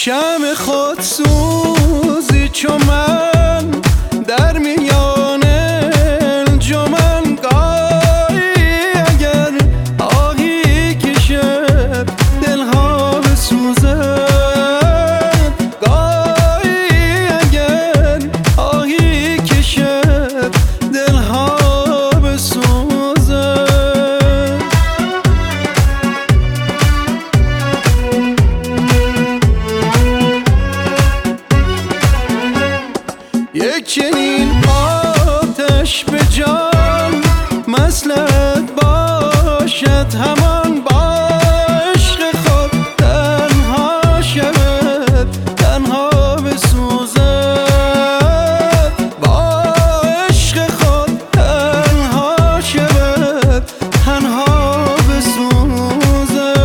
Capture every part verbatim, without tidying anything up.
شمع خود سوزی چون من در میان انجمن، گاهی اگر آهی کشد دلها بسوزد، گاهی اگر آهی کشد دلها بسوزد. یک چنین آتش به جان مصلحت باشد، همان با عشق خود تنها شود تنها بسوزد، با عشق خود تنها شود تنها بسوزد.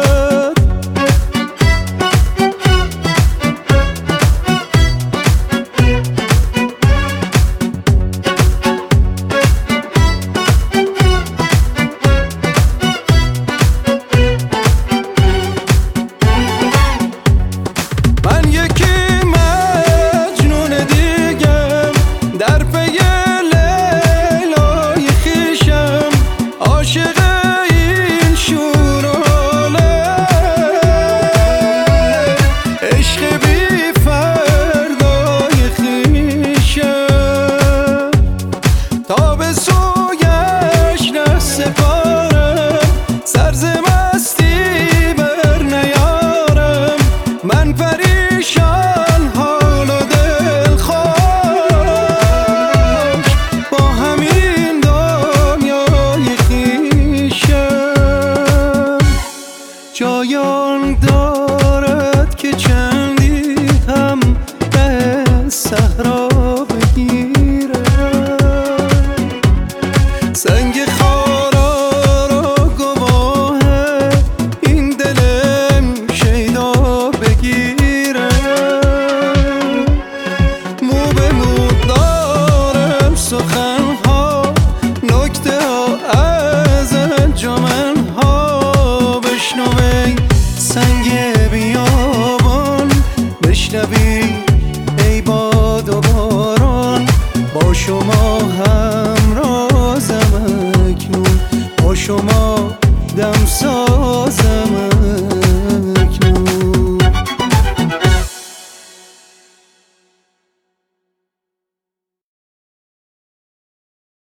جایان دارد که چندی هم به صحرا بگیرم، سنگ خارا را گواه این دلم شیدا بگیرم. مو به مو دارم سخنها، نکته ها از انجمنها بشنوی، سنگ بیابان بشنوی ای باد و باران با شما